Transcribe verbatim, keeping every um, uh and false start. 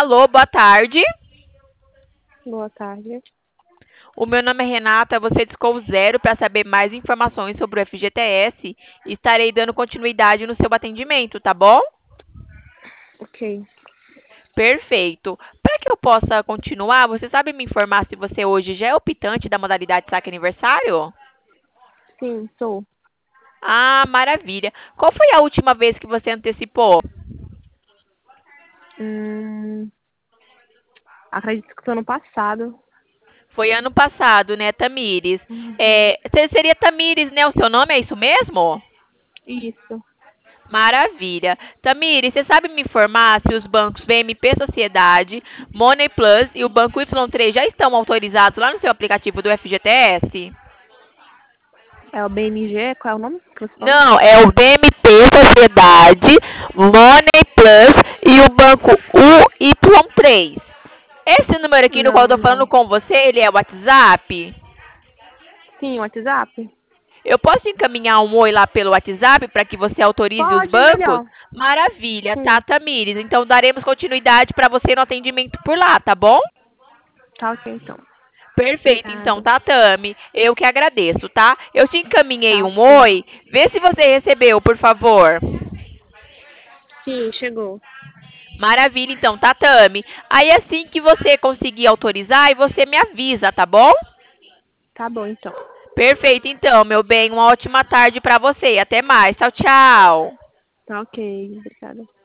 Alô, boa tarde. Boa tarde. O meu nome é Renata, você discou zero para saber mais informações sobre o F G T S e estarei dando continuidade no seu atendimento, tá bom? Ok. Perfeito. Para que eu possa continuar, você sabe me informar se você hoje já é optante da modalidade saque aniversário? Sim, sou. Ah, maravilha. Qual foi a última vez que você antecipou? Hum, acredito que foi no passado. Foi ano passado, né, Tamires? Uhum. É, você seria Tamires, né? O seu nome é isso mesmo? Isso. Maravilha. Tamires, você sabe me informar se os bancos B M P Sociedade, Money Plus e o Banco Y três já estão autorizados lá no seu aplicativo do F G T S? É o B M G? Qual é o nome que você falou? Não, é o B M P Sociedade, Money Plus e o Banco U Y três. Esse número aqui no qual eu Não, estou falando não. com você, ele é o WhatsApp? Sim, WhatsApp? Eu posso encaminhar um oi lá pelo WhatsApp para que você autorize os Pode, bancos? melhor. Maravilha, tá, Sim. Tamires? Então daremos continuidade para você no atendimento por lá, tá bom? Tá ok, então. Perfeito, então, Obrigada. tá, Tami? Eu que agradeço, tá? Eu te encaminhei Tá um ok. oi. Vê se você recebeu, por favor. Sim, chegou. Maravilha, então, tá, Tami? Aí assim que você conseguir autorizar, aí você me avisa, tá bom? Tá bom, então. Perfeito, então, meu bem. Uma ótima tarde para você. Até mais. Tchau, tchau. Tá ok. Obrigada.